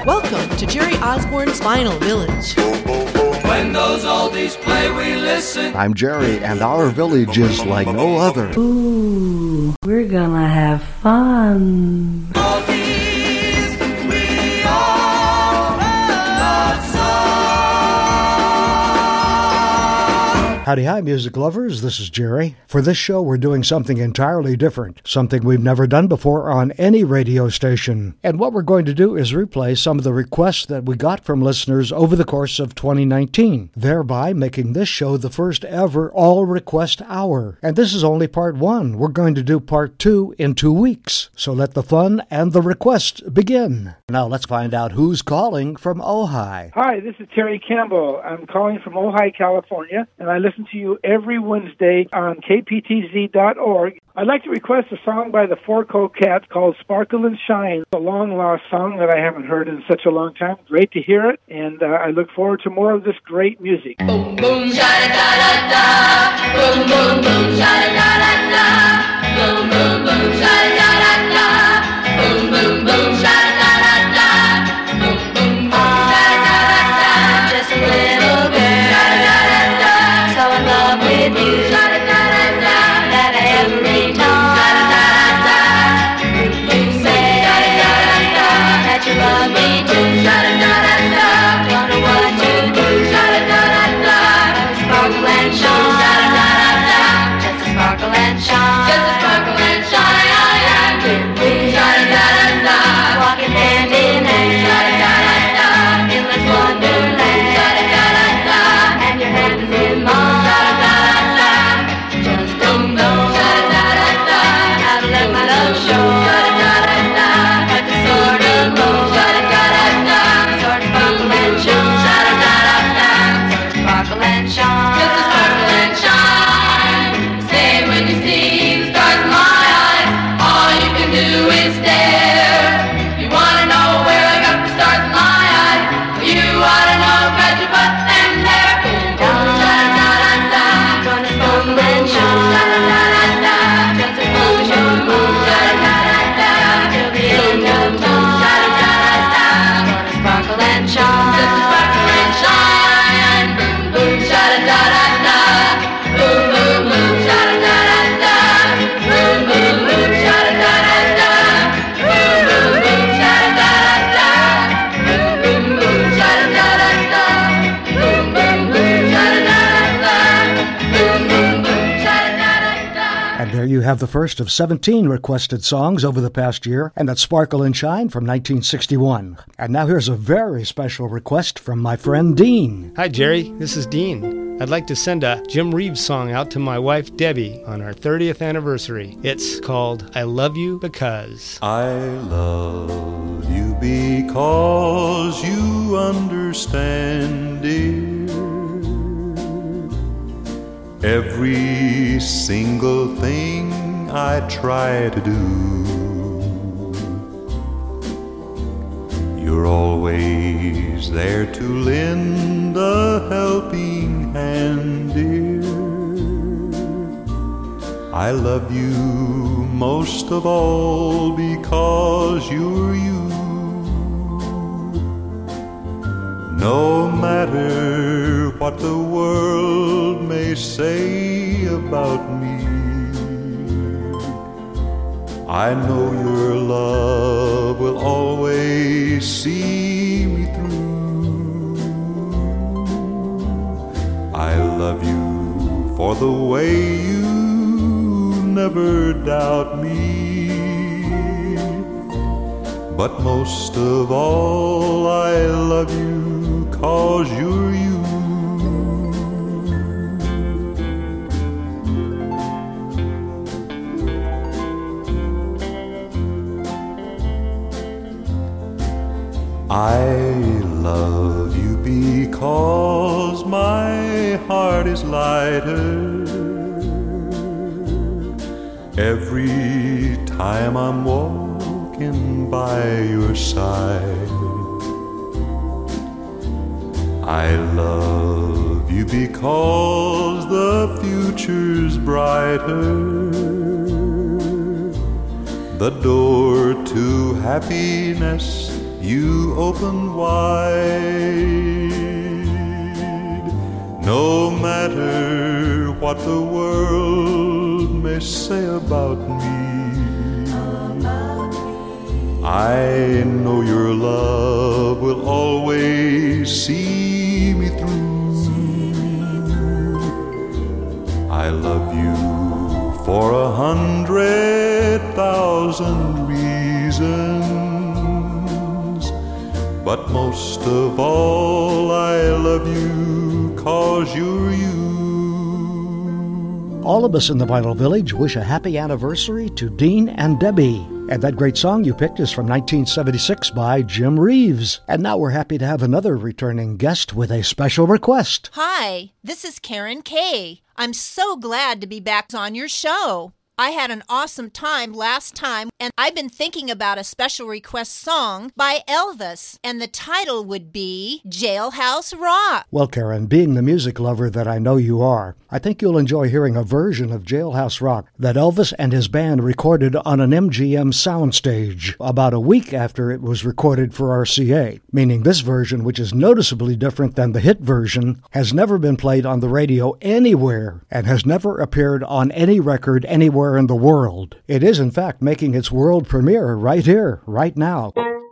Welcome to Jerry Osborne's Vinyl Village. When those oldies play, we listen. I'm Jerry, and our village is like no other. Ooh, we're gonna have fun. Oldies, we all love song. Howdy, hi, music lovers. This is Jerry. For this show, we're doing something entirely different, something we've never done before on any radio station. And what we're going to do is replay some of the requests that we got from listeners over the course of 2019, thereby making this show the first ever all-request hour. And this is only part one. We're going to do part two in 2 weeks. So let the fun and the requests begin. Now let's find out who's calling from Ojai. Hi, this is Terry Campbell. I'm calling from Ojai, California, and I listen to you every Wednesday on kptz.org. I'd like to request a song by the Four Cats called Sparkle and Shine, a long-lost song that I haven't heard in such a long time. Great to hear it, and I look forward to more of this great music. Boom, boom, sha-da-da-da-da. Boom, boom, boom, sha-da-da-da-da. Boom, boom, boom, sha-da-da-da-da. Boom, boom, boom, sha-da-da-da-da. Boom, boom, boom, sha-da-da-da-da. Just a little girl, sha-da-da-da-da. So in love with you, sha-da-da-da-da. That every time, sha-da-da-da-da. You say, sha-da-da-da-da. That you love me too, sha-da-da-da-da. Wonder what you do, sha-da-da-da-da. Sparkle and shine, sha-da-da-da-da. Just a sparkle and shine, just a sparkle and shine. We, sha-da-da-da-da. Walking hand in hand, sha-da-da-da-da. In this wonderland, sha-da-da-da-da. And your hand is in mine, sha-da-da-da-da. Just don't know, sha-da-da-da-da. How to let my love show, sha-da-da-da-da. Like a sword of gold, sha-da-da-da-da. Sword of sparkle and shine, sha-da-da-da-da. Sword of sparkle and shine, just a sparkle and shine. Say when you see the stars in my eyes, all you can do is stare. You wanna know where I got the stars in my eyes? You wanna know, got your butt and there. Boom, boom, sha-da-da-da-da. Gonna sparkle and shine, sha-da-da-da-da. Just a boom, boom, boom, sha-da-da-da-da. Till the end of time, sha-da-da-da-da. Gonna sparkle and shine, just a sparkle and shine. Boom, boom, sha-da-da-da-da. Boom, boom, boom, sha-da-da-da-da. Boom, boom, boom, sha-da-da-da-da. Boom, boom, boom, sha-da-da-da-da. Boom, boom, boom, sha-da-da-da-da. Boom, boom, boom, sha-da-da-da-da. Boom, boom, boom, sha-da-da-da-da. And there you have the first of 17 requested songs over the past year, and that's Sparkle and Shine from 1961. And now here's a very special request from my friend Dean. Hi, Jerry. This is Dean. I'd like to send a Jim Reeves song out to my wife, Debbie, on our 30th anniversary. It's called I Love You Because. I love you because you understand, dear, every single thing I try to do. You're always there to lend a helping hand, dear. I love you most of all because you're you. No matter what the world may say about me, I know your love will always see me through. I love you for the way you never doubt me, but most of all I love you 'cause you're you. I love you because my heart is lighter every time I'm walking by your side. I love you because the future's brighter, the door to happiness you open wide. No matter what the world may say about me, I know your love will always see me through. I love you for 100,000 reasons, but most of all I love you 'cause you're you. All of us in the Vinyl Village wish a happy anniversary to Dean and Debbie. And that great song you picked is from 1976 by Jim Reeves. And now we're happy to have another returning guest with a special request. Hi, this is Karen Kay. I'm so glad to be back on your show. I had an awesome time last time, and I've been thinking about a special request song by Elvis, and the title would be Jailhouse Rock. Well, Karen, being the music lover that I know you are, I think you'll enjoy hearing a version of Jailhouse Rock that Elvis and his band recorded on an MGM soundstage about a week after it was recorded for RCA, meaning this version, which is noticeably different than the hit version, has never been played on the radio anywhere and has never appeared on any record anywhere in the world. It is, in fact, making its world premiere right here, right now.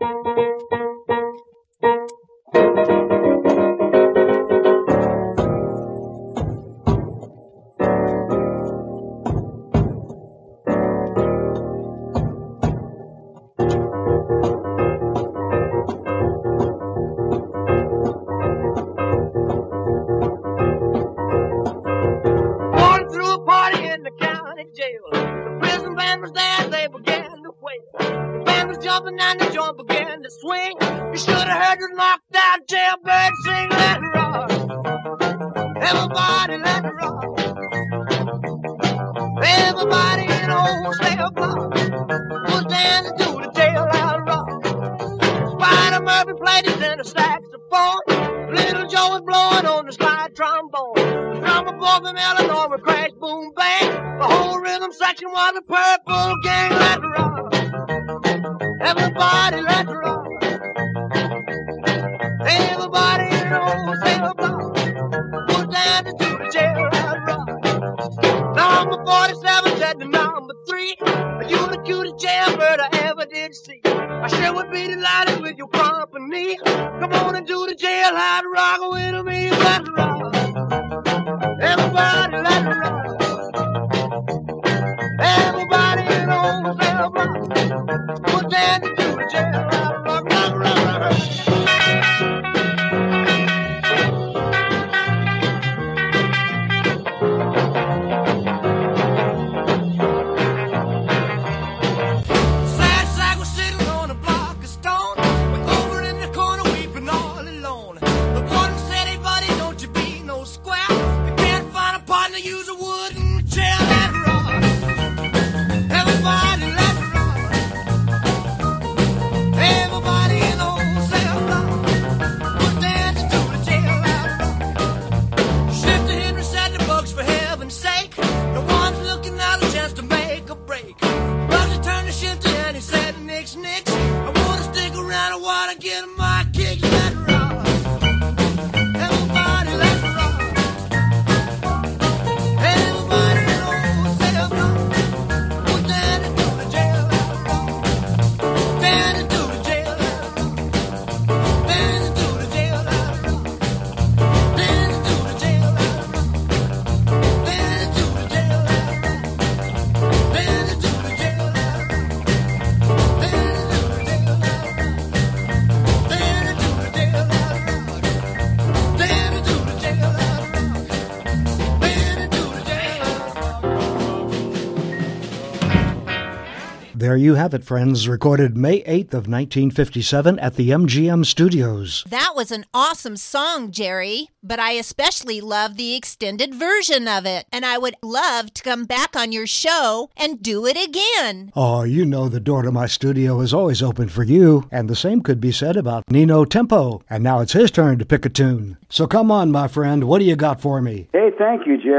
There you have it, friends, recorded May 8th of 1957 at the MGM Studios. That was an awesome song, Jerry, but I especially love the extended version of it, and I would love to come back on your show and do it again. Oh, you know the door to my studio is always open for you, and the same could be said about Nino Tempo, and now it's his turn to pick a tune. So come on, my friend, what do you got for me? Hey, thank you, Jerry.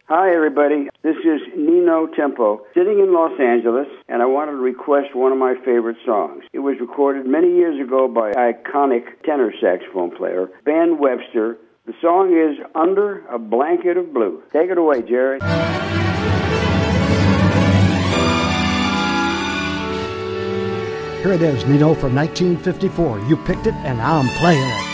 Hi, everybody. This is Nino Tempo, sitting in Los Angeles, and I wanted to request one of my favorite songs. It was recorded many years ago by iconic tenor saxophone player Ben Webster. The song is Under a Blanket of Blue. Take it away, Jerry. Here it is, Nino, from 1954. You picked it, and I'm playing it.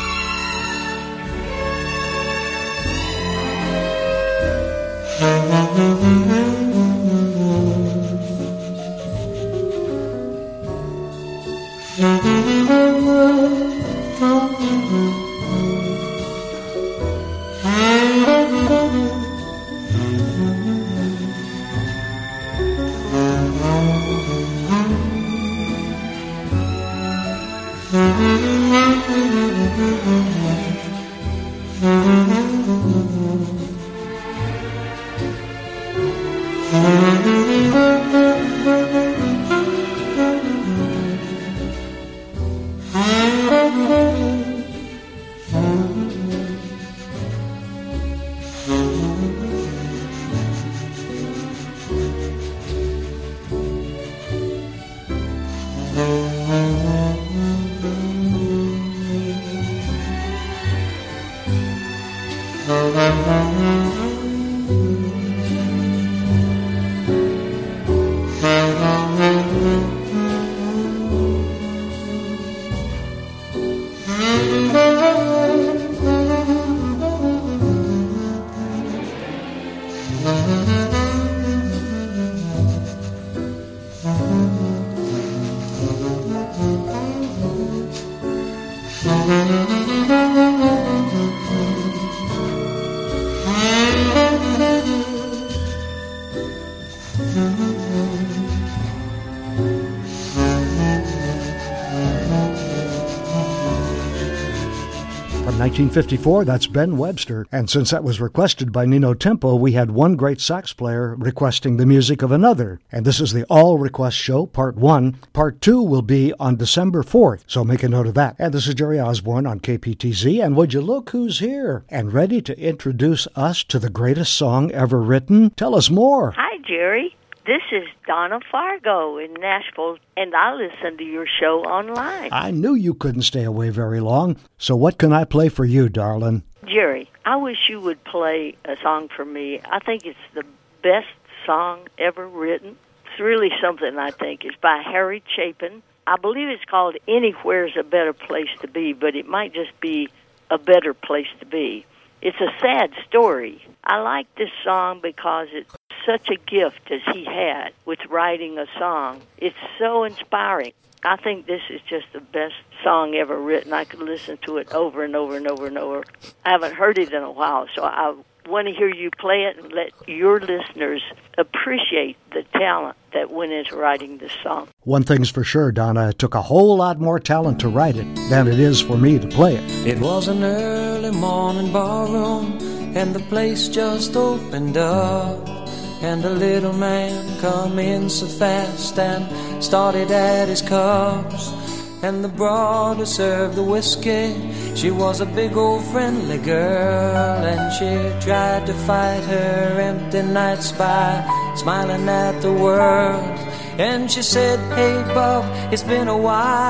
From 1954, that's Ben Webster. And since that was requested by Nino Tempo, we had one great sax player requesting the music of another. And this is the All Request Show, Part 1. Part 2 will be on December 4th, so make a note of that. And this is Jerry Osborne on KPTZ, and would you look who's here and ready to introduce us to the greatest song ever written? Tell us more. Hi, Jerry. This is Donna Fargo in Nashville, and I listen to your show online. I knew you couldn't stay away very long, so what can I play for you, darling? Jerry, I wish you would play a song for me. I think it's the best song ever written. It's really something, I think. It's by Harry Chapin. I believe it's called Anywhere's a Better Place to Be, but it might just be A Better Place to Be. It's a sad story. I like this song because it's such a gift as he had with writing a song. It's so inspiring. I think this is just the best song ever written. I could listen to it over and over and over and over. I haven't heard it in a while, so I want to hear you play it and let your listeners appreciate the talent that went into writing this song. One thing's for sure, Donna, it took a whole lot more talent to write it than it is for me to play it. It was an early morning ballroom, and the place just opened up. And a little man come in so fast and started at his cups. And the broad who served the whiskey, she was a big old friendly girl. And she tried to fight her empty nights by smiling at the world. And she said, hey bub, it's been a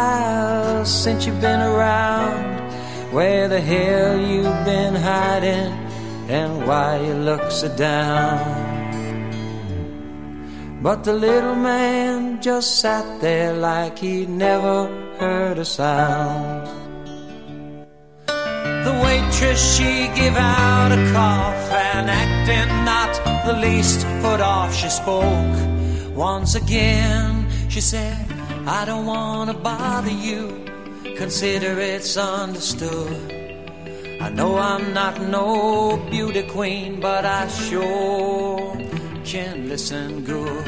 while since you've been around. Where the hell you been hiding, and why you look so down? But the little man just sat there like he'd never heard a sound. The waitress, she gave out a cough, and acting not the least put off, she spoke. Once again, she said, I don't want to bother you, consider it's understood. I know I'm not no beauty queen, but I sure can listen good.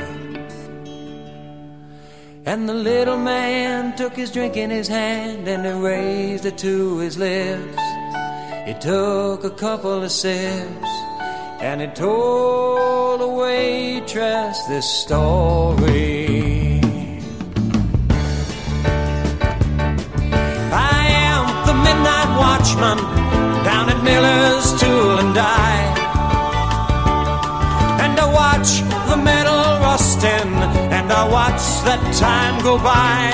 And the little man took his drink in his hand and he raised it to his lips. He took a couple of sips and he told the waitress this story. I am the midnight watchman down at Miller's Tool and Die. watch that time go by.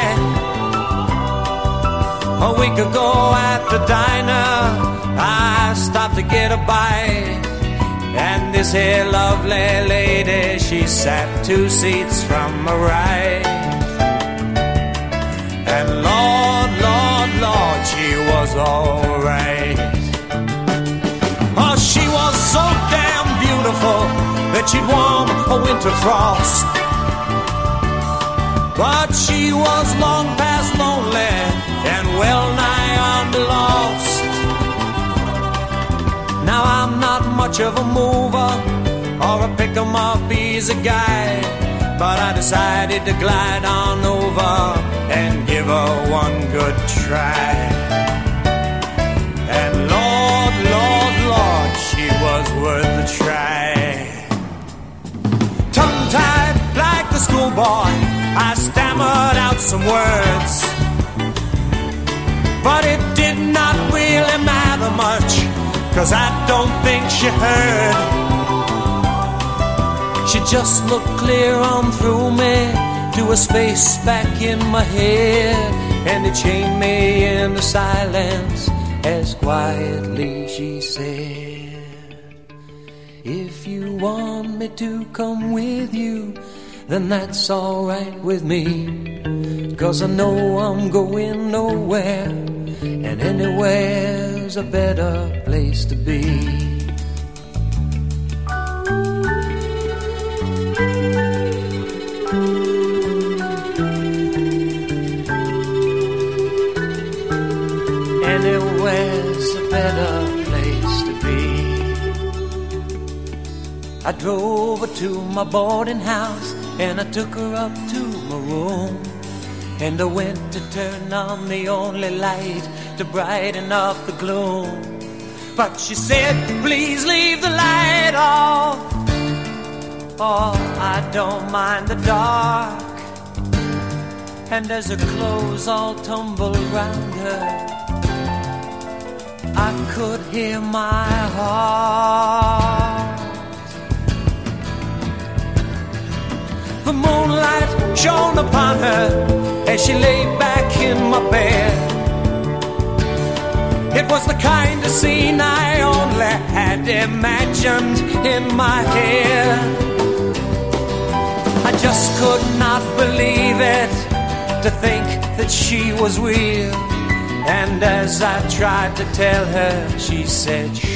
A week ago at the diner, I stopped to get a bite, and this here lovely lady, she sat 2 seats from my right. And Lord, Lord, Lord, she was alright. Oh, she was so damn beautiful that she'd warm a winter frost. But she was long past lonely and well nigh on the lost. Now I'm not much of a mover or a pick-em-up easy guy, but I decided to glide on over and give her one good try. And Lord, Lord, Lord, she was worth a try. Tongue-tied like the schoolboy, I stammered out some words, but it did not really matter much, 'cause I don't think she heard. She just looked clear on through me to a space back in my head, and it chained me into silence as quietly she said, if you want me to come with you, then that's alright with me, 'cause I know I'm going nowhere, and anywhere's a better place to be. Anywhere's a better place to be. I drove her to my boarding house, and I took her up to my room, and I went to turn on the only light to brighten up the gloom. But she said, please leave the light off. Oh, I don't mind the dark. And as her clothes all tumbled round her, I could hear my heart. The moonlight shone upon her as she lay back in my bed. It was the kind of scene I only had imagined in my head. I just could not believe it, to think that she was real. And as I tried to tell her, she said, shh,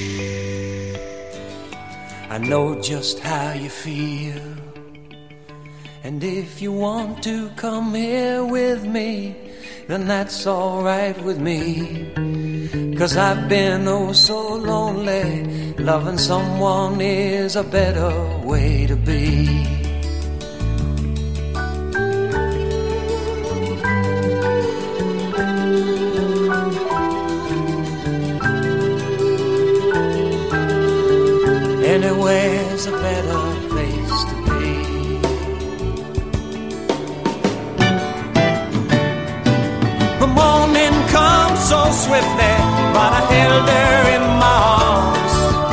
I know just how you feel. And if you want to come here with me, then that's alright with me. 'Cause I've been oh so lonely, loving someone is a better way to be. Anywhere's a better place to be. The morning comes so swiftly, but I held her in my arms.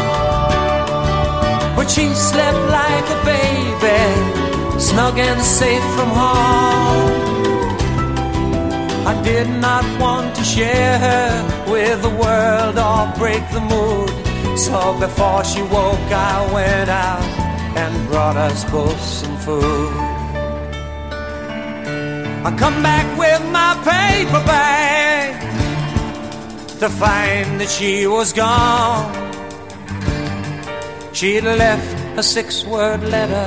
But she slept like a baby, snug and safe from harm. I did not want to share her with the world or break the mood. So before she woke, I went out and brought us both some food. I come back with my paper bag to find that she was gone. She'd left a 6-word letter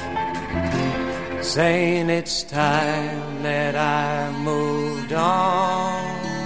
saying it's time that I moved on.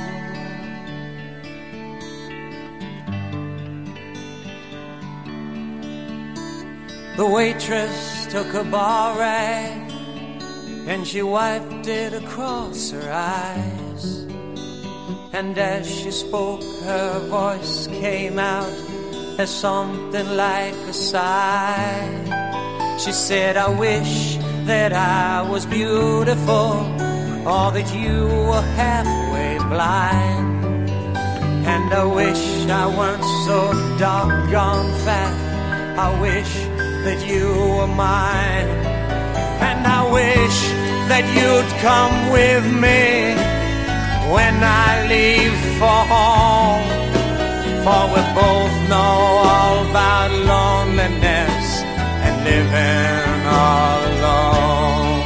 The waitress took a bar rag and she wiped it across her eyes. And as she spoke, her voice came out as something like a sigh. She said, I wish that I was beautiful, or that you were halfway blind. And I wish I weren't so doggone fat. I wish that you were mine. And I wish that you'd come with me when I leave for home. For we both know all about loneliness and living all alone.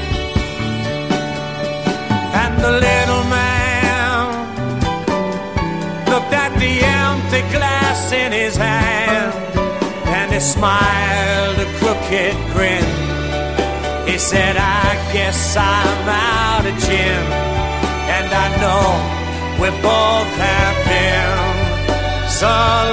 And the little man looked at the empty glass in his hand, and he smiled a crooked grin. He said, I guess I'm out of gin, and I know we both have been so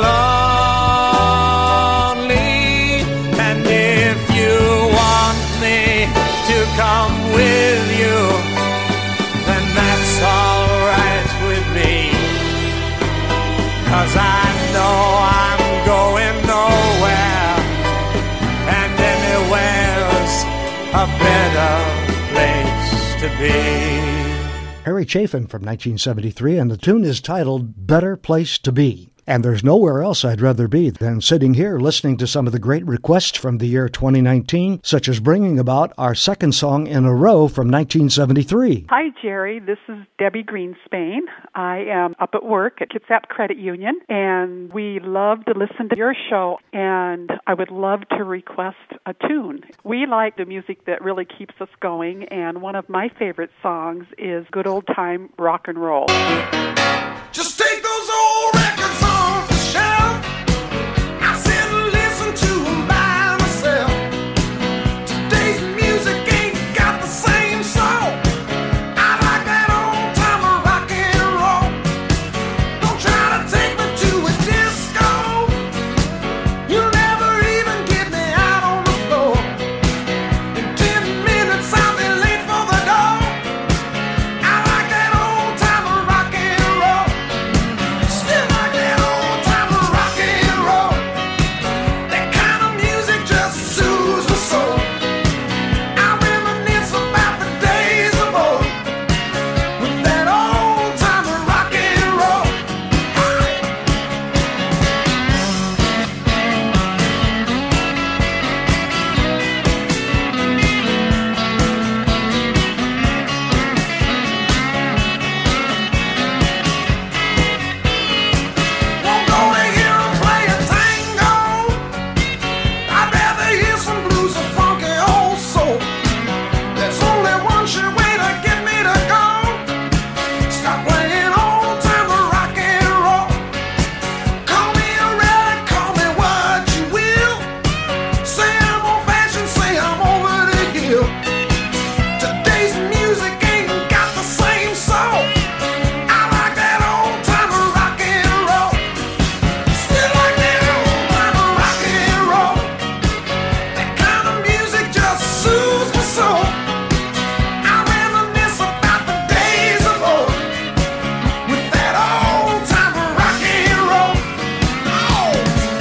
lonely. And if you want me to come with you, then that's all right with me, 'cause I know I'm going nowhere, and anywhere's a better place to be. Harry Chapin from 1973, and the tune is titled Better Place to Be. And there's nowhere else I'd rather be than sitting here listening to some of the great requests from the year 2019, such as bringing about our second song in a row from 1973. Hi, Jerry. This is Debbie Greenspan. I am up at work at Kitsap Credit Union, and we love to listen to your show, and I would love to request a tune. We like the music that really keeps us going, and one of my favorite songs is Good Old Time Rock and Roll. Just take those old records off the shelf. I sit and listen to them by myself. Today's music ain't got the same soul. I like that old time of rock and roll. Don't try to take me to a disco. You'll never even get me out on the floor. In 10 minutes I'll be late for the door. I like that old time of rock and roll. Still like that old time of rock and roll. That kind of music just soothes my soul. I reminisce about the days of old with that old time of rock and roll. Won't go to hear 'em play a tango. I'd rather hear some blues or funky old soul. There's only one sure way to get me to go. Stop playing old time of rock and roll. Call me a relic, call me what you will. Say I'm old fashioned, say I'm over the hill. Today's music ain't got the same soul. I like that old time of rock and roll. Still like that old time of rock and roll. That kind of music just soothes my soul. I reminisce about the days of old with that old time of rock and roll. Oh.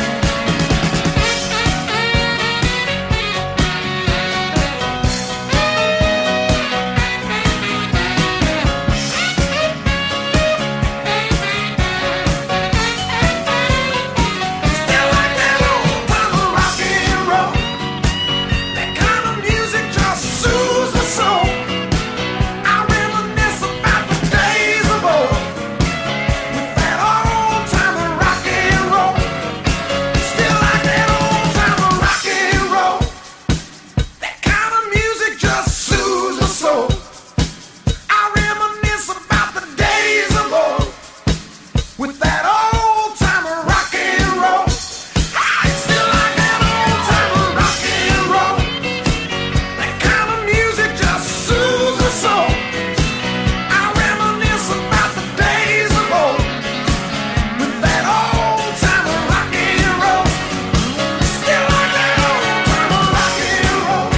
Still like that old time of rock and roll. That kind of music just soothes my soul. I reminisce about the days of old with that old time of rock and roll. Still like that old time of rock and roll. That kind of music just soothes my soul. I reminisce about the days of old with that old time of rock and roll. I still like that old time of rock and roll. That kind of music just soothes my soul. I reminisce about the days of old with that old time of rock and roll. Still like that old time of rock and roll.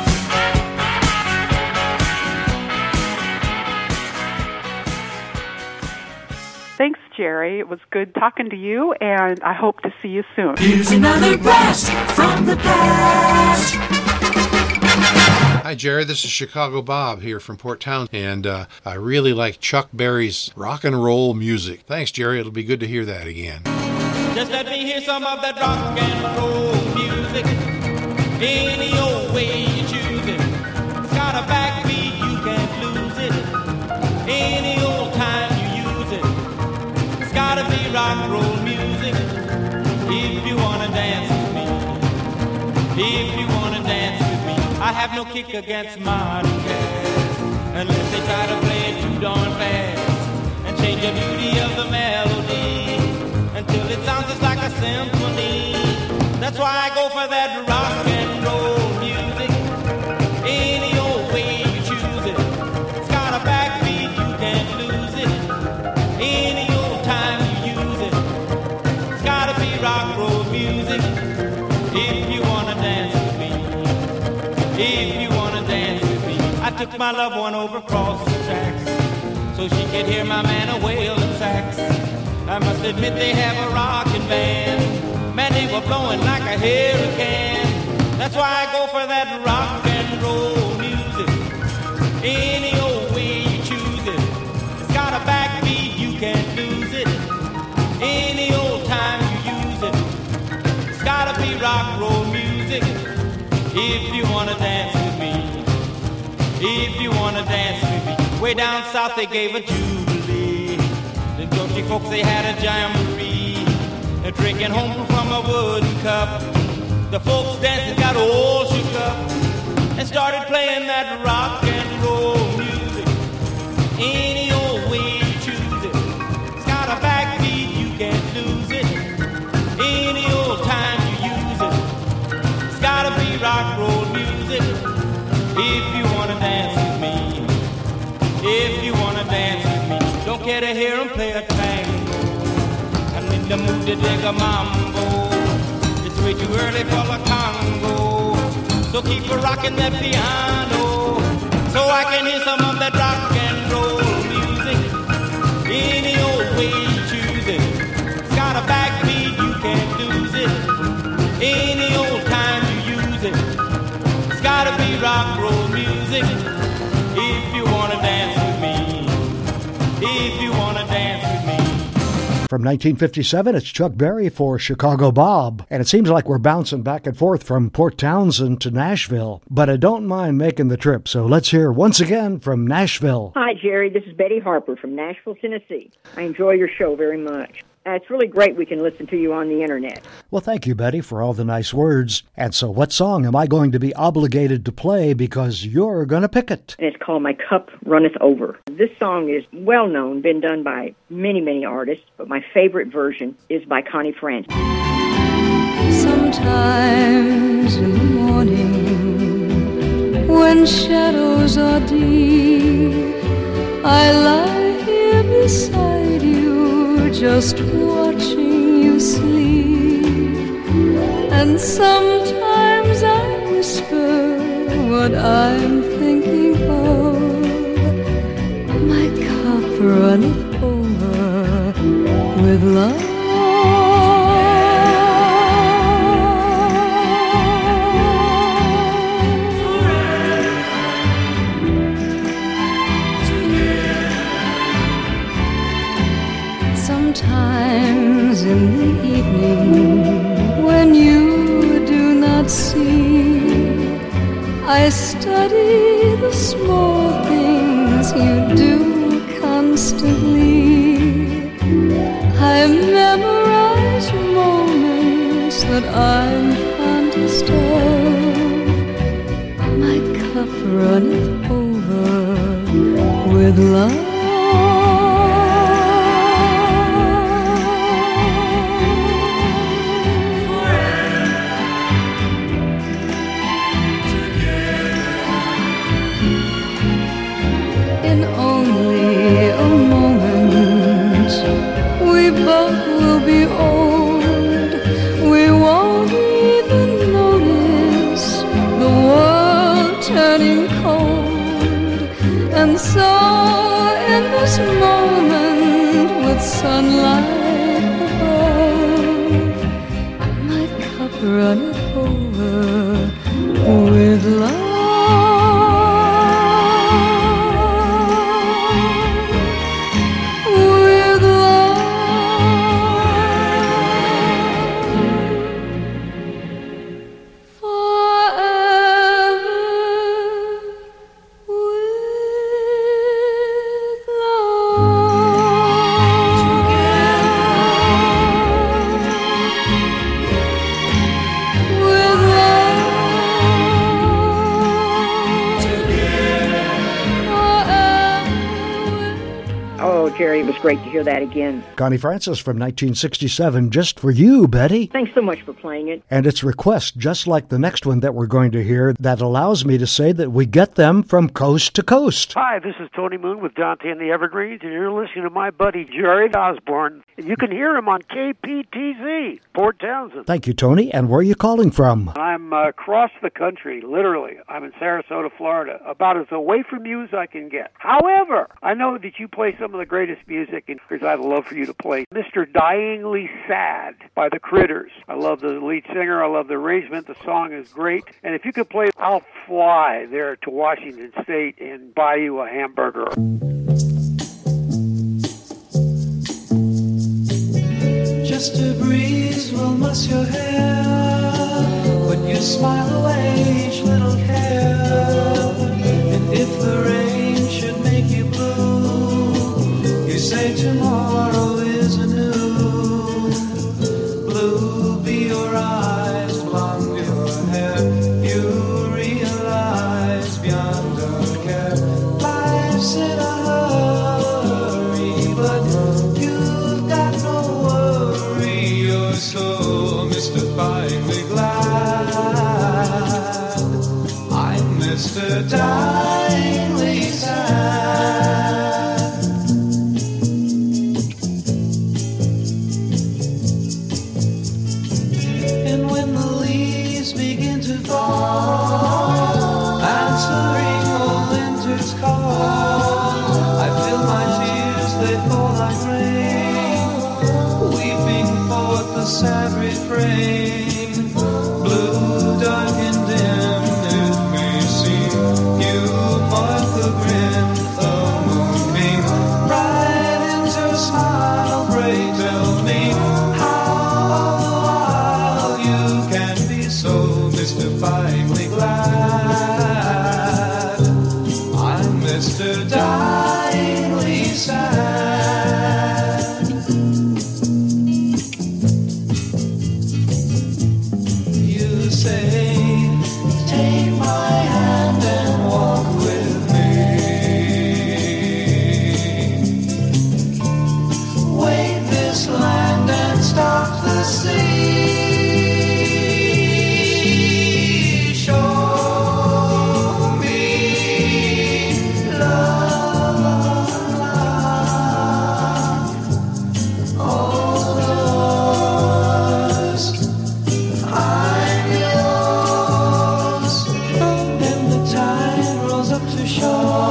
Thanks, Jerry. It was good talking to you, and I hope to see you soon. Here's another blast from the past. Hi, Jerry. This is Chicago Bob here from Port Townsend, and I really like Chuck Berry's rock and roll music. Thanks, Jerry. It'll be good to hear that again. Just let me hear some of that rock and roll music. Any old way you choose it. If you wanna dance with me, I have no kick against modern jazz, unless they try to play it too darn fast and change the beauty of the melody until it sounds just like a symphony. That's why I go for that rock and roll music. Any old way you choose it, it's got a backbeat, you can't lose it. Any old time you use it, it's gotta be rock roll music. If you wanna dance with me, if you wanna dance with me, I took my loved one over across the tracks so she could hear my man a wailing sax. I must admit they have a rockin' band. Man, they were blowing like a hurricane. That's why I go for that rock and roll music. Any old way you choose it, it's got a backbeat, you can't lose it. Any old time you use it, it's gotta be rock roll music. If you wanna dance with me, if you wanna dance with me. Way down south they gave a jubilee. The country folks, they had a jamboree. They're drinking home from a wooden cup. The folks dancing got all shook up and started playing that rock and roll music. Any old way you choose it, it's got a backbeat, you can't lose it. Any old time you use it, it's gotta be rock roll music. If you wanna dance with me, if you wanna dance with me, don't care to hear 'em play a tango. I'm in the mood to dig a mambo. It's way too early for the Congo, so keep a rockin' that piano, so I can hear some of that rock and roll music. Any old way you choose it, it's got a backbeat, you can't lose it. Any old time you use it, it's gotta be rock roll music. If you wanna dance with me, if you wanna dance with me. From 1957, it's Chuck Berry for Chicago Bob. And it seems like we're bouncing back and forth from Port Townsend to Nashville. But I don't mind making the trip, so let's hear once again from Nashville. Hi, Jerry. This is Betty Harper from Nashville, Tennessee. I enjoy your show very much. It's really great we can listen to you on the internet. Well, thank you, Betty, for all the nice words. And so what song am I going to be obligated to play because you're going to pick it? And it's called My Cup Runneth Over. This song is well known, been done by many, many artists, but my favorite version is by Connie Francis. Sometimes in the morning, when shadows are deep, I lie here beside you, just watching you sleep. And sometimes I whisper what I'm thinking of. My cup runneth over with love. Sometimes in the evening, when you do not see, I study the small things you do constantly. I memorize moments that I'm fondest of. My cup runneth over with love. And so in this moment with sunlight above, my cup runneth over with love. With love. Oh, Jerry, it was great to hear that again. Connie Francis from 1967, just for you, Betty. Thanks so much for playing it. And it's requests just like the next one that we're going to hear that allows me to say that we get them from coast to coast. Hi, this is Tony Moon with Dante and the Evergreens, and you're listening to my buddy Jerry Osborne. And you can hear him on KPTZ, Port Townsend. Thank you, Tony. And where are you calling from? I'm across the country, literally. I'm in Sarasota, Florida, about as away from you as I can get. However, I know that you play some of the greatest music, and I'd love for you to play Mr. Dyingly Sad by the Critters. I love the lead singer. I love the arrangement. The song is great. And if you could play, I'll fly there to Washington State and buy you a hamburger. Just a breeze will muss your hair, but you smile away each little care. And if the rain should make you blue, you say tomorrow is anew. Blue be your eyes, blonde your hair. You realize beyond a care, life's in a hurry, but you've got no worry. You're so mystifyingly glad. I'm Mr. Dyingly Sad. And when the leaves begin to fall, answering old winter's call, I feel my tears, they fall like rain, weeping forth the sad refrain. Blue, dark and dim, it may seem, you mark the grin, the moonbeam, bright into a smile, pray tell me how all the while you can be so mystifyingly glad. I'm Mr. Dyingly Sad. You say, take my hand and walk with me. Wave this land and stop the sea. Show me love. All yours, I'm yours. And the tide rolls up to shore.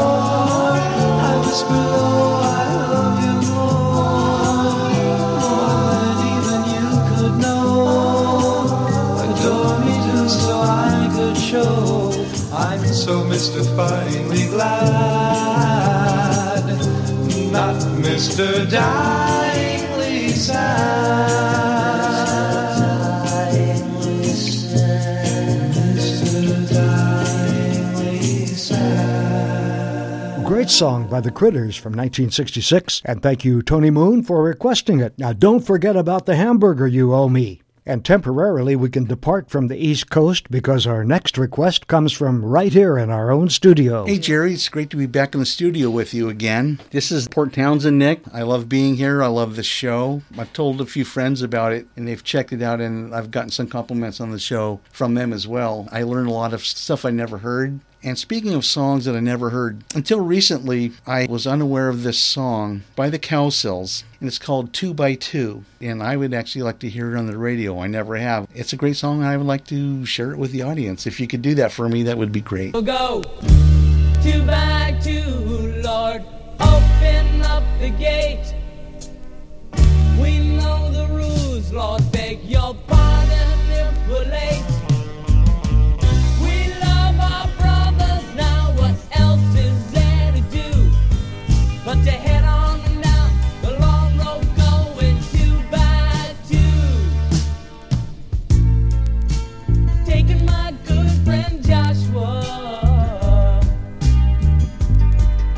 I whisper low, I love you more than even you could know. Adore me too, so I could show I'm so mystifyingly glad. Not Mr. Dyingly Sad. Mr. Dyingly Sad. Great song by the Critters from 1966. And thank you, Tony Moon, for requesting it. Now, don't forget about the hamburger you owe me. And temporarily, we can depart from the East Coast because our next request comes from right here in our own studio. Hey, Jerry, it's great to be back in the studio with you again. This is Port Townsend, Nick. I love being here. I love the show. I've told a few friends about it, and they've checked it out, and I've gotten some compliments on the show from them as well. I learned a lot of stuff I never heard. And speaking of songs that I never heard, until recently, I was unaware of this song by the Cowsills, and it's called 2 by 2, and I would actually like to hear it on the radio. I never have. It's a great song, and I would like to share it with the audience. If you could do that for me, that would be great. We'll go 2 by 2, Lord, open up the gate. We know the rules, Lord, beg your pardon if we're late. We love our brothers now, what else is there to do but to head on down the long road going 2 by 2. Taking my good friend Joshua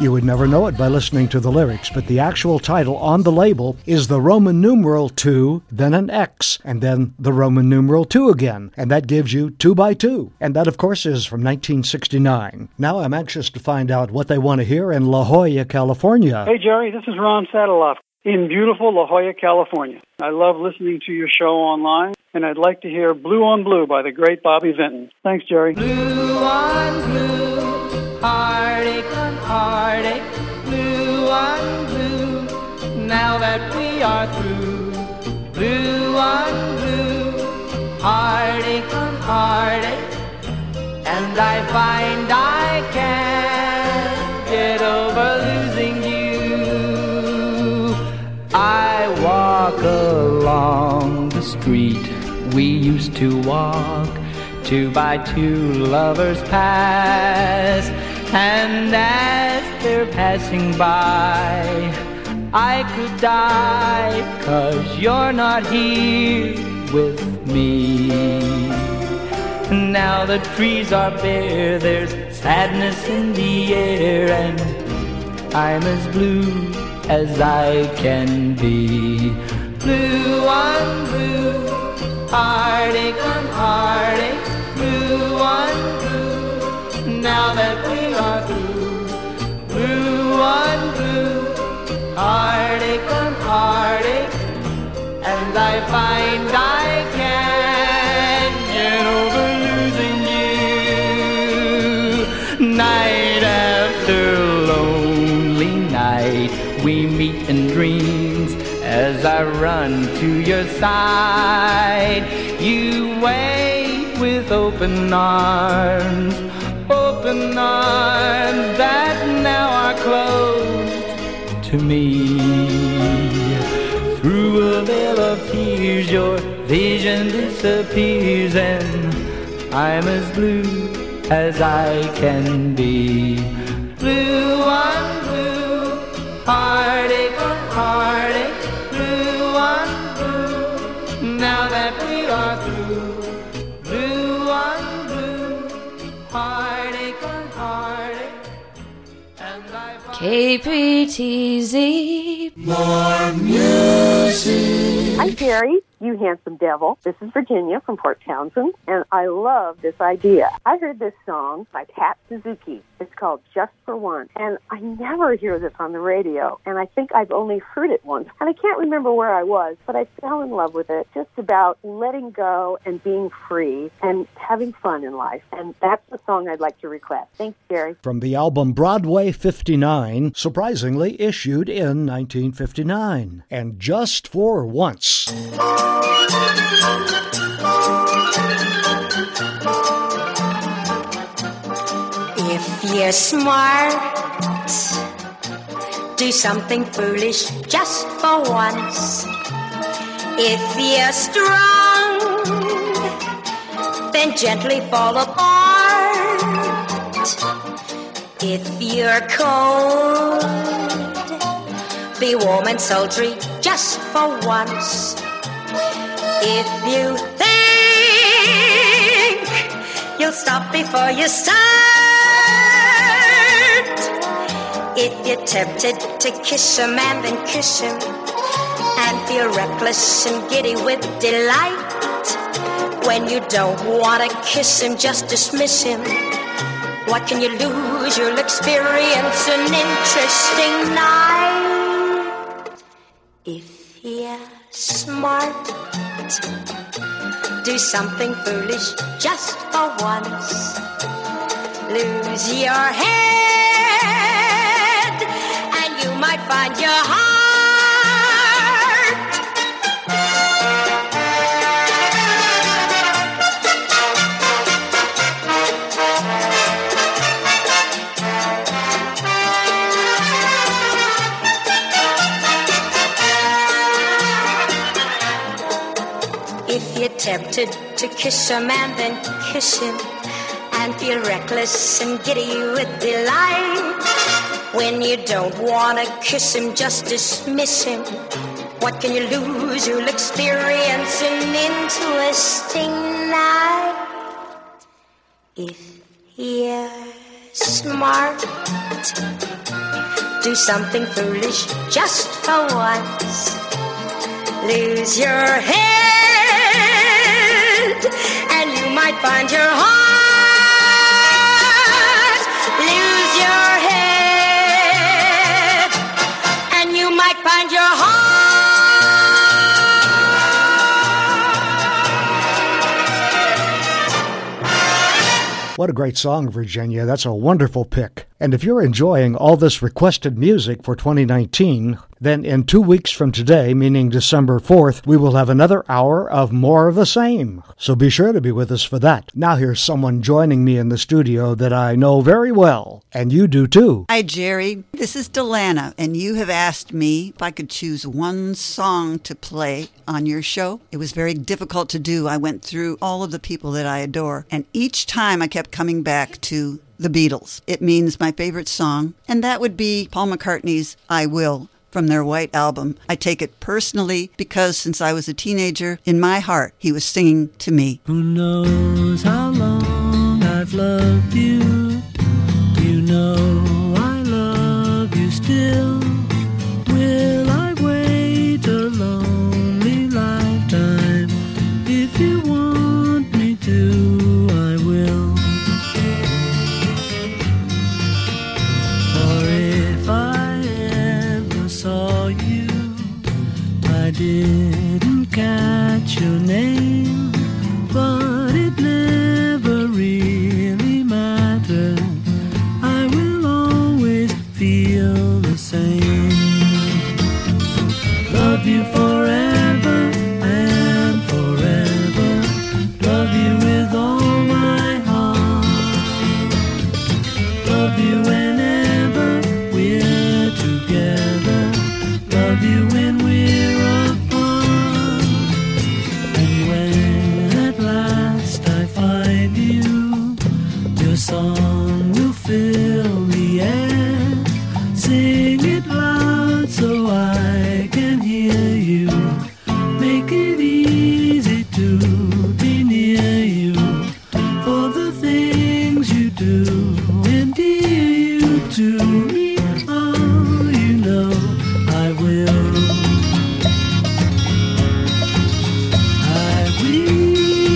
You would never know it by listening to the lyrics, but the actual title on the label is the Roman numeral 2, then an X, and then the Roman numeral 2 again, and that gives you 2 by 2. And that, of course, is from 1969. Now I'm anxious to find out what they want to hear in La Jolla, California. Hey, Jerry, this is Ron Sadeloff in beautiful La Jolla, California. I love listening to your show online, and I'd like to hear Blue on Blue by the great Bobby Vinton. Thanks, Jerry. Blue on blue, heartache on heartache, blue on blue, now that we are through. Blue on blue, heartache on heartache, and I find I can't get over losing you. I walk along the street we used to walk, 2 by 2 lovers pass, and as they're passing by, I could die, 'cause you're not here with me. Now the trees are bare, there's sadness in the air, and I'm as blue as I can be. Blue on blue, heartache on heartache, blue on blue, now that we are through. Blue on blue, heartache on heartache, and I find I can't get over losing you. Night after lonely night, we meet in dreams as I run to your side. You wait with open arms that now are closed to me. Through a veil of tears, your vision disappears, and I'm as blue as I can be. Blue on blue, heartache on heartache, blue on blue, now that we are through. Blue on blue, heartache on heartache, and I KPTZ. More music. Hi, Jerry. You handsome devil. This is Virginia from Port Townsend, and I love this idea. I heard this song by Pat Suzuki. It's called Just for One, and I never hear this on the radio, and I think I've only heard it once. And I can't remember where I was, but I fell in love with it. Just about letting go and being free and having fun in life, and that's the song I'd like to request. Thanks, Jerry. From the album Broadway 59, surprisingly issued in 1959, and Just for Once. If you're smart, do something foolish just for once. If you're strong, then gently fall apart. If you're cold, be warm and sultry just for once. If you think you'll stop before you start, if you're tempted to kiss a man, then kiss him and feel reckless and giddy with delight. When you don't want to kiss him, just dismiss him. What can you lose? You'll experience an interesting night. If you're smart, do something foolish just for once. Lose your head, and you might find your heart. If you're tempted to kiss a man, then kiss him and feel reckless and giddy with delight. When you don't want to kiss him, just dismiss him. What can you lose? You'll experience an interesting night. If you're smart. Do something foolish just for once. Lose your head, and you might find your heart. Lose your head, and you might find your heart. What a great song, Virginia. That's a wonderful pick. And if you're enjoying all this requested music for 2019, then in 2 weeks from today, meaning December 4th, we will have another hour of more of the same. So be sure to be with us for that. Now here's someone joining me in the studio that I know very well, and you do too. Hi, Jerry. This is Delana, and you have asked me if I could choose one song to play on your show. It was very difficult to do. I went through all of the people that I adore, and each time I kept coming back to the Beatles. It means my favorite song, and that would be Paul McCartney's I Will from their White Album. I take it personally because since I was a teenager, in my heart, he was singing to me. Who knows how long I've loved you? You know I love you still. Will I wait a lonely lifetime? If you want me to, I will. Or if I ever saw you, I didn't catch your name, but it never really mattered. I will always feel the same. Love you forever and forever. Love you with all my heart. Love you whenever we're together. Love you when we're apart. And when at last I find you, your song will fill the air. Sing it loud so I can hear you. Make it easy to be near you. For the things you do endear you to me. Oh, you know I will. I will.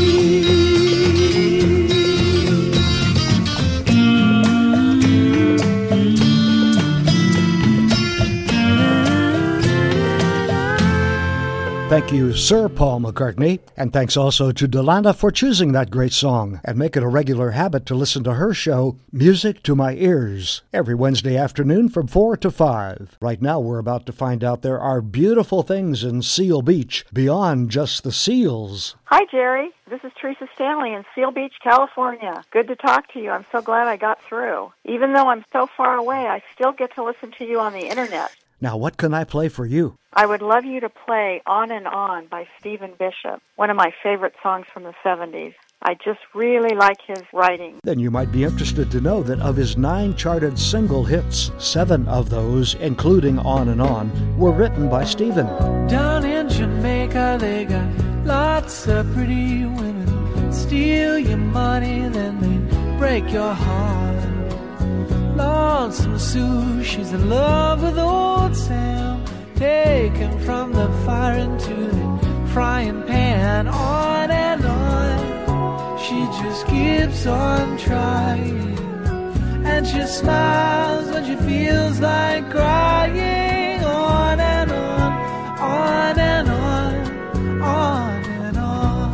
Thank you, Sir Paul McCartney, and thanks also to Delana for choosing that great song, and make it a regular habit to listen to her show, Music to My Ears, every Wednesday afternoon from 4 to 5. Right now we're about to find out there are beautiful things in Seal Beach, beyond just the seals. Hi, Jerry. This is Teresa Stanley in Seal Beach, California. Good to talk to you. I'm so glad I got through. Even though I'm so far away, I still get to listen to you on the Internet. Now what can I play for you? I would love you to play On and On by Stephen Bishop, one of my favorite songs from the 70s. I just really like his writing. Then you might be interested to know that of his 9 charted single hits, 7 of those, including On and On, were written by Stephen. Down in Jamaica they got lots of pretty women. Steal your money, then they break your heart. Lonesome Sue, she's in love with old Sam. Taken from the fire into the frying pan. On and on, she just keeps on trying. And she smiles when she feels like crying. On and on, on and on, on and on.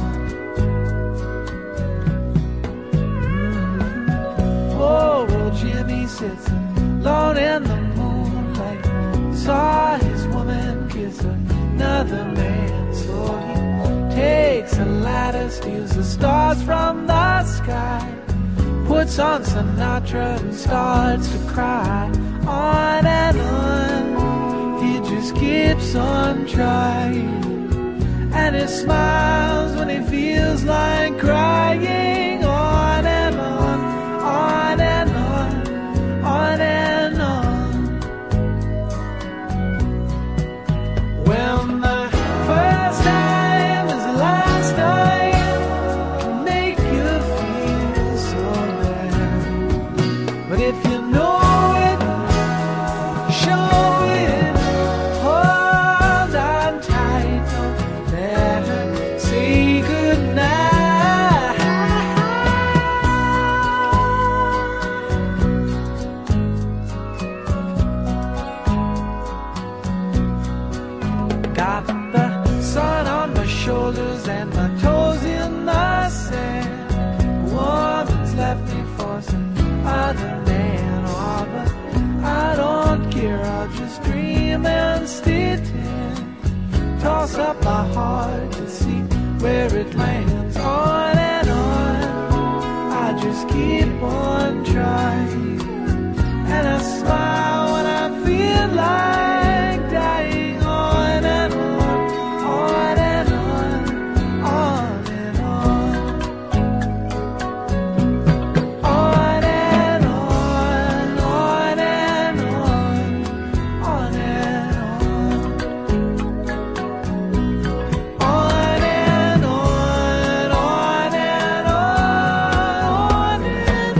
Oh, well, Jimmy sits alone in the moonlight. Saw his woman kiss another man. So he takes a ladder, steals the stars from the sky, puts on Sinatra and starts to cry. On and on, he just keeps on trying. And he smiles when he feels like crying. On and on, on and on, on and on. When the first time is the last time, can make you feel so bad. But steam and stitching. Toss up my heart to see where it lands. On and on, I just keep on trying. And I smile when I feel like dying. On and on, on and on, on and on. On and on, on and on, on and on. On and on, on and on, on and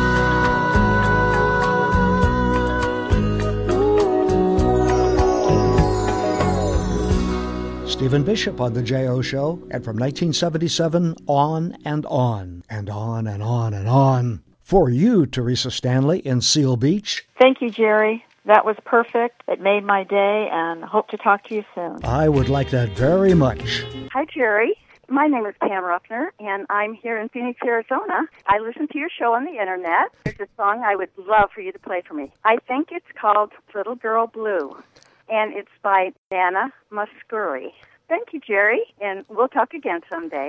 Stephen Bishop on The J.O. Show, and from 1977, On and On, and on and on and on. For you, Teresa Stanley in Seal Beach. Thank you, Jerry. That was perfect. It made my day, and hope to talk to you soon. I would like that very much. Hi, Jerry. My name is Pam Ruffner, and I'm here in Phoenix, Arizona. I listen to your show on the Internet. There's a song I would love for you to play for me. I think it's called Little Girl Blue, and it's by Nana Muscuri. Thank you, Jerry, and we'll talk again someday.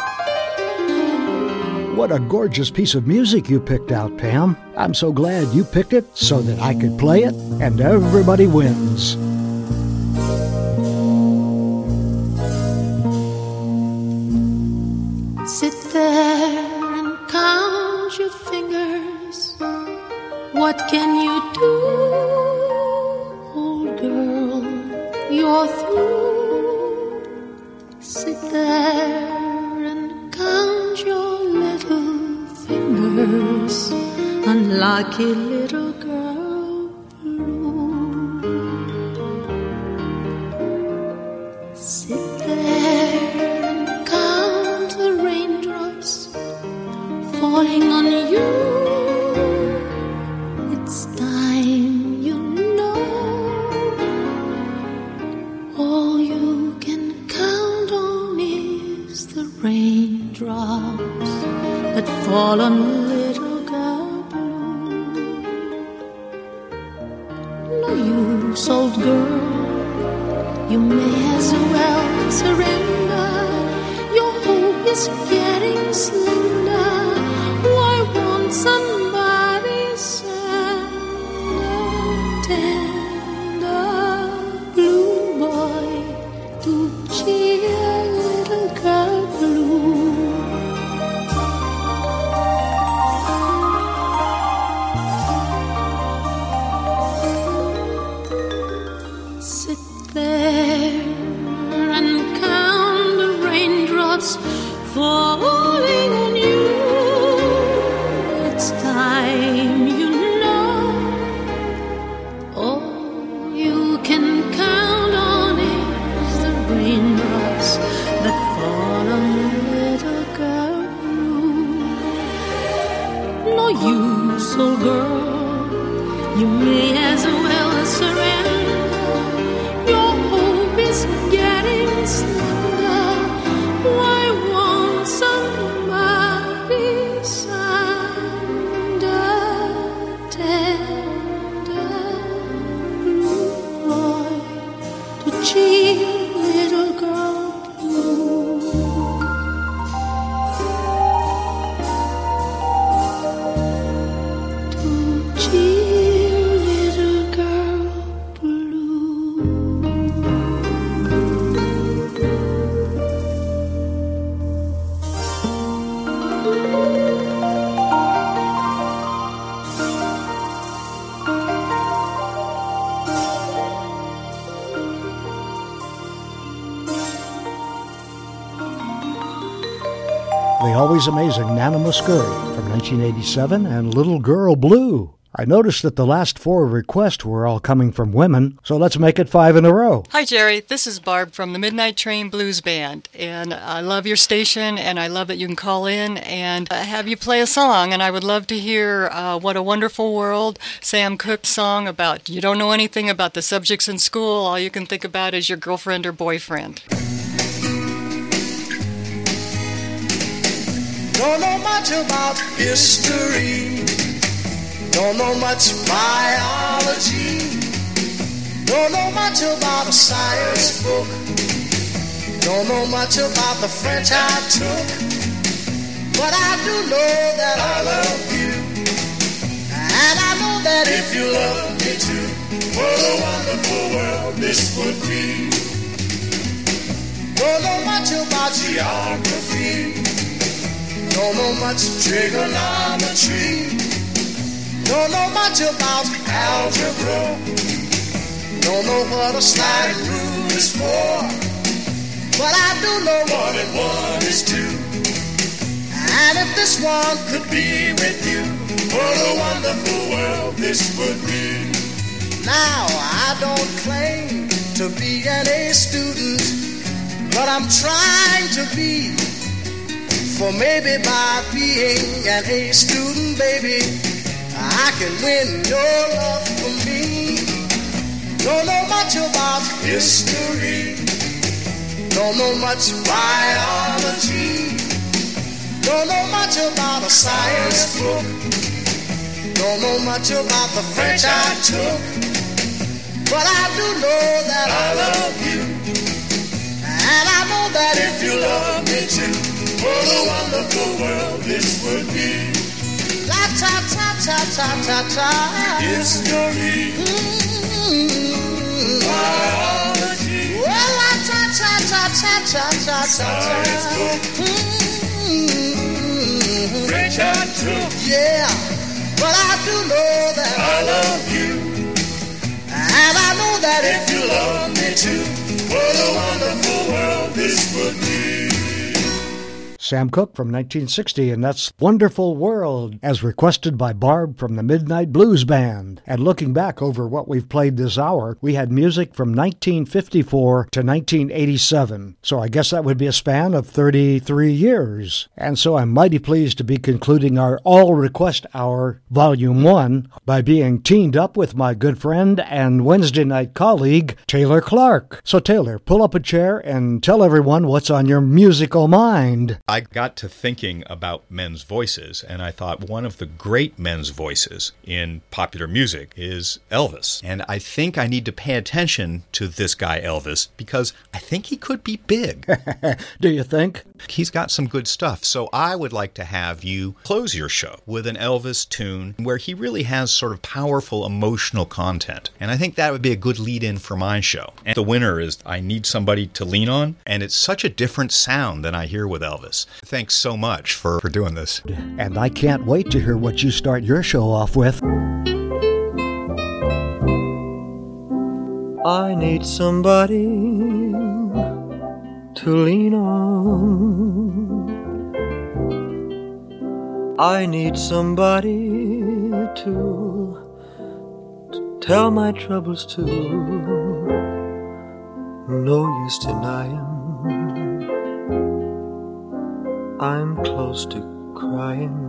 What a gorgeous piece of music you picked out, Pam. I'm so glad you picked it so that I could play it, and everybody wins. Sit there and count your fingers. What can you do, old girl? You're through. Sit there and count your little fingers. Unlucky little girl blue. Sit there and count the raindrops falling on you. It's time, you know. All you can count on is the raindrops that fall on little girl blue. No use, old girl, you may as well surrender. Your hope is getting slender. Why won't somebody send a tender blue boy to cheer little girl blue? Sit there and count the raindrops falling on you. It's time, you know. All you can count on is the raindrops that fall on little girl blue. No use, old girl, you may as well surrender. Your hope is getting slender. Why won't somebody send a tender blue boy to cheer little girl blue? To cheer little girl blue. The always amazing Nana Muscuri from 1987 and Little Girl Blue. I noticed that the last 4 requests were all coming from women, so let's make it 5 in a row. Hi, Jerry. This is Barb from the Midnight Train Blues Band, and I love your station, and I love that you can call in and have you play a song, and I would love to hear What a Wonderful World, Sam Cooke's song about you don't know anything about the subjects in school, all you can think about is your girlfriend or boyfriend. Don't know much about history, don't know much biology, Don't know much about a science book. Don't know much about the French I took. But I do know that I love you. And I know that if you love me too, what a wonderful world this would be. Don't know much about geography. Don't know much trigonometry. Don't know much about algebra. Don't know what a slide rule is for. But I do know 1 and 1 is 2. And if this one could be with you, what a wonderful world this would be. Now, I don't claim to be an A student, but I'm trying to be. For maybe by being an A student, baby, I can win your love for me. Don't know much about history. Don't know much biology. Don't know much about a science book. Don't know much about the French I took. But I do know that I love you. And I know that if you love me too, what a wonderful world this would be. La ta ta ta ta ta ta. History. Biology. Well, la ta ta ta ta ta ta ta. Science book. French I took. Yeah, but I do know that I love you. And I know that if you love me too, what a wonderful world this would be. Sam Cooke from 1960, and that's Wonderful World, as requested by Barb from the Midnight Blues Band. And looking back over what we've played this hour, we had music from 1954 to 1987. So I guess that would be a span of 33 years. And so I'm mighty pleased to be concluding our All Request Hour, Volume 1, by being teamed up with my good friend and Wednesday night colleague, Taylor Clark. So Taylor, pull up a chair and tell everyone what's on your musical mind. I got to thinking about men's voices, and I thought one of the great men's voices in popular music is Elvis. And I think I need to pay attention to this guy Elvis, because I think he could be big. Do you think? He's got some good stuff, so I would like to have you close your show with an Elvis tune where he really has sort of powerful emotional content. And I think that would be a good lead-in for my show. And the winner is I Need Somebody to Lean On, and it's such a different sound than I hear with Elvis. Thanks so much for doing this. And I can't wait to hear what you start your show off with. I need somebody to lean on. I need somebody to tell my troubles to. No use denying I'm close to crying,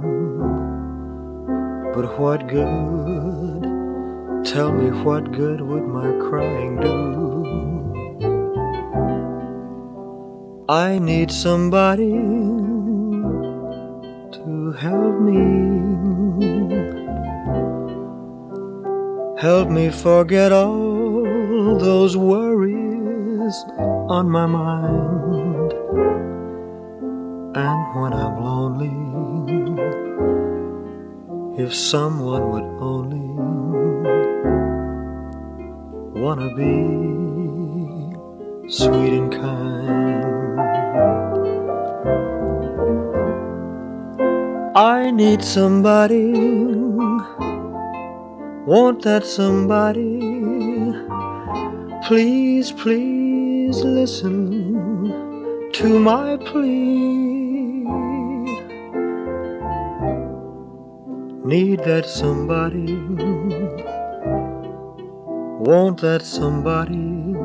but what good? Tell me what good would my crying do? I need somebody to help me forget all those worries on my mind. And when I'm lonely, if someone would only wanna be sweet and kind, I need somebody, want that somebody. Please, please listen to my plea. Need that somebody, want that somebody.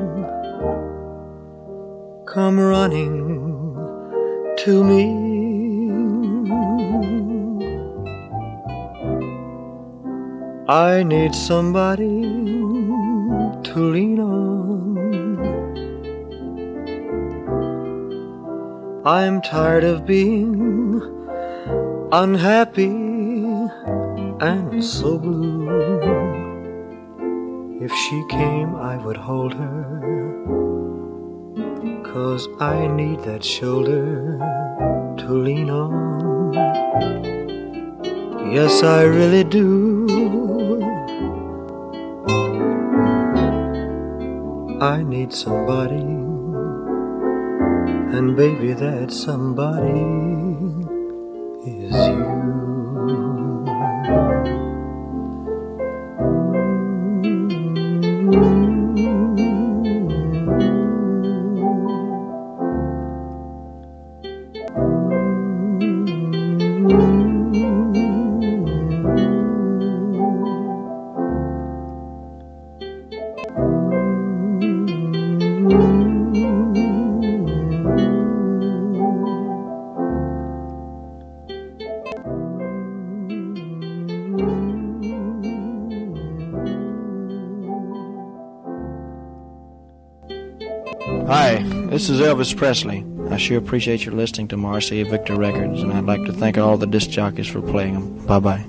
Come running to me. I need somebody to lean on. I'm tired of being unhappy and so blue. If she came, I would hold her, 'cause I need that shoulder to lean on. Yes, I really do. I need somebody, and baby, that somebody is you. Hi, this is Elvis Presley. I sure appreciate your listening to Marcia Victor Records, and I'd like to thank all the disc jockeys for playing them. Bye-bye.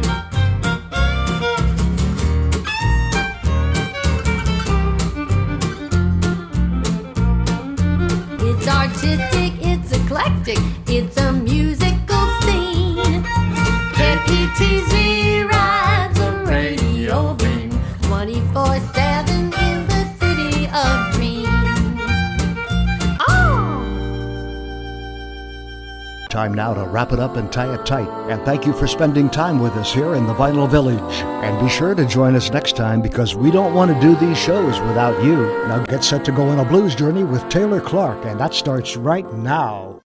It's artistic, it's eclectic, it's a musical scene. KPTZ rides a radio beam 24/7 in the city of dreams. Time now to wrap it up and tie it tight. And thank you for spending time with us here in the Vinyl Village. And be sure to join us next time, because we don't want to do these shows without you. Now get set to go on a blues journey with Taylor Clark, and that starts right now.